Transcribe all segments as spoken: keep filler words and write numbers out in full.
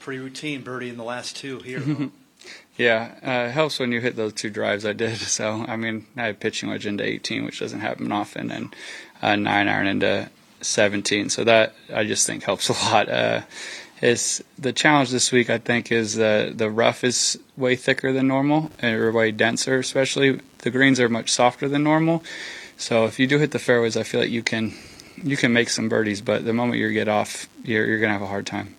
Pretty routine birdie in the last two here. Huh? Yeah, uh, it helps when you hit those two drives I did. So, I mean, I had pitching wedge into eighteen, which doesn't happen often, and uh, nine iron into seventeen. So that, I just think, helps a lot. Uh, it's, the challenge this week, I think, is uh, the rough is way thicker than normal, or way denser especially. The greens are much softer than normal. So if you do hit the fairways, I feel like you can you can make some birdies, but the moment you get off, you're, you're going to have a hard time.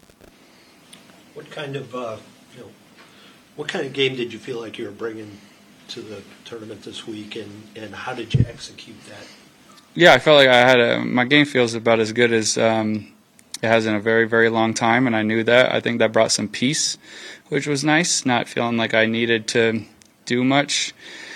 What kind of, uh, you know, what kind of game did you feel like you were bringing to the tournament this week, and, and how did you execute that? Yeah, I felt like I had a, my game feels about as good as um, it has in a very, very long time, and I knew that. I think that brought some peace, which was nice, not feeling like I needed to do much.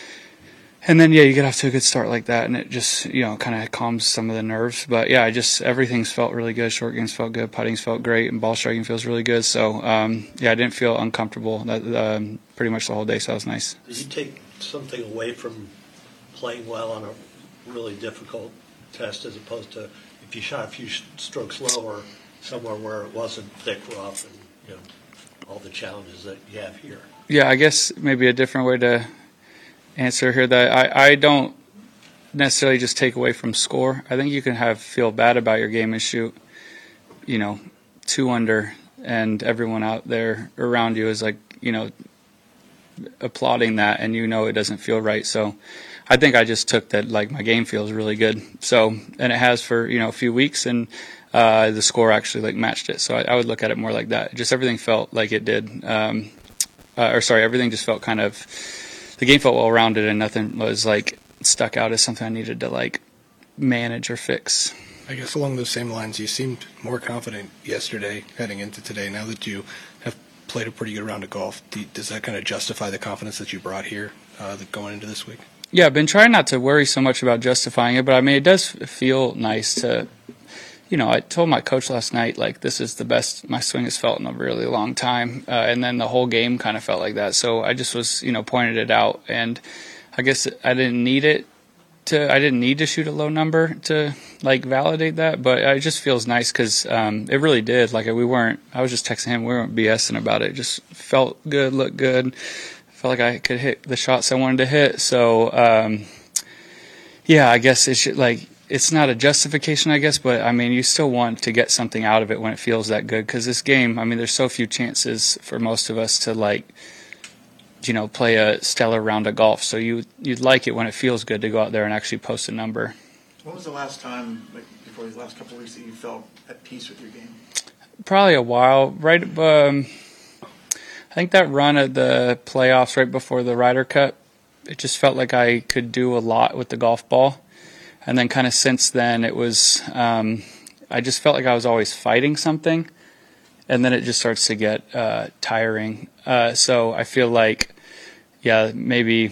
And then, yeah, you get off to a good start like that, and it just, you know, kind of calms some of the nerves. But, yeah, I just, everything's felt really good. Short games felt good. Putting's felt great. And ball striking feels really good. So, um, yeah, I didn't feel uncomfortable that, um, pretty much the whole day, so that was nice. Did you take something away from playing well on a really difficult test, as opposed to if you shot a few strokes lower somewhere where it wasn't thick rough and, you know, all the challenges that you have here? Yeah, I guess maybe a different way to answer here that I, I don't necessarily just take away from score. I think you can have feel bad about your game and shoot, you know, two under, and everyone out there around you is like, you know, applauding that, and you know it doesn't feel right. So I think I just took that, like, my game feels really good. So, and it has for, you know, a few weeks, and uh, the score actually like matched it. So I, I would look at it more like that. Just everything felt like it did. Um, uh, or sorry, everything just felt kind of, the game felt well-rounded, and nothing was, like, stuck out as something I needed to, like, manage or fix. I guess along those same lines, you seemed more confident yesterday heading into today. Now that you have played a pretty good round of golf, do you, does that kind of justify the confidence that you brought here uh, going into this week? Yeah, I've been trying not to worry so much about justifying it, but, I mean, it does feel nice to, you know, I told my coach last night, like, this is the best my swing has felt in a really long time. Uh, and then the whole game kind of felt like that. So I just was, you know, pointed it out. And I guess I didn't need it to, I didn't need to shoot a low number to, like, validate that. But it just feels nice because um, it really did. Like, we weren't, I was just texting him, we weren't BSing about it. It just felt good, looked good. Felt like I could hit the shots I wanted to hit. So, um, yeah, I guess it should, like, it's not a justification, I guess, but, I mean, you still want to get something out of it when it feels that good. Because this game, I mean, there's so few chances for most of us to, like, you know, play a stellar round of golf. So you, you'd like it when it feels good to go out there and actually post a number. When was the last time, like, before these last couple of weeks, that you felt at peace with your game? Probably a while. Right, um, I think that run at the playoffs right before the Ryder Cup, it just felt like I could do a lot with the golf ball. And then kind of since then, it was, um, I just felt like I was always fighting something. And then it just starts to get uh, tiring. Uh, so I feel like, yeah, maybe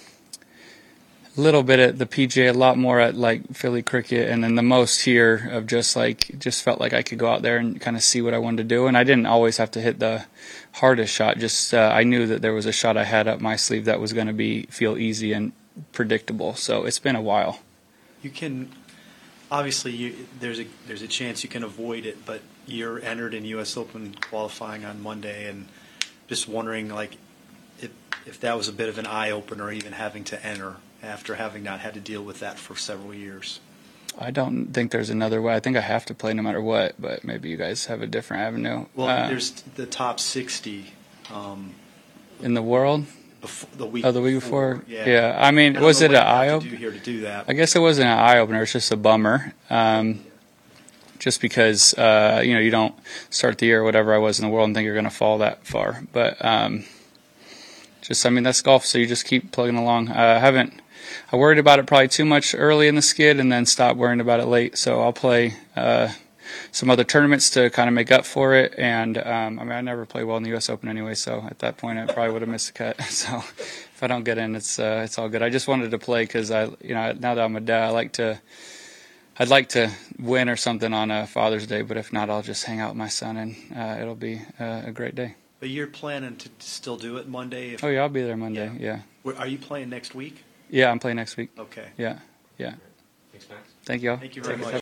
a little bit at the P G A, a lot more at, like, Philly Cricket. And then the most here of just, like, just felt like I could go out there and kind of see what I wanted to do. And I didn't always have to hit the hardest shot. Just uh, I knew that there was a shot I had up my sleeve that was going to be feel easy and predictable. So it's been a while. You can, obviously, you, there's a there's a chance you can avoid it, but you're entered in U S Open qualifying on Monday, and just wondering, like, if if that was a bit of an eye opener, even having to enter after having not had to deal with that for several years. I don't think there's another way. I think I have to play no matter what, but maybe you guys have a different avenue. Well, uh, there's the top sixty um, in the world. The week oh, the week before. before? Yeah. yeah. I mean, I was it an eye eye opener? opener? Here to do that. I guess it wasn't an eye opener. It's just a bummer. Um, just because uh, you know, you don't start the year or whatever I was in the world and think you're going to fall that far. But um, just, I mean, that's golf. So you just keep plugging along. Uh, I haven't. I worried about it probably too much early in the skid, and then stopped worrying about it late. So I'll play uh, some other tournaments to kind of make up for it. And um, I mean, I never play well in the U S Open anyway, so at that point I probably would have missed the cut. So if I don't get in, it's uh, it's all good. I just wanted to play because I, you know, now that I'm a dad, I like to. I'd like to win or something on a Father's Day, but if not, I'll just hang out with my son, and uh, it'll be uh, a great day. But you're planning to still do it Monday? If, oh yeah, I'll be there Monday. Yeah. Yeah. Are you playing next week? Yeah, I'm playing next week. Okay. Yeah. Yeah. Thanks, Max. Thank you all. Thank you very much.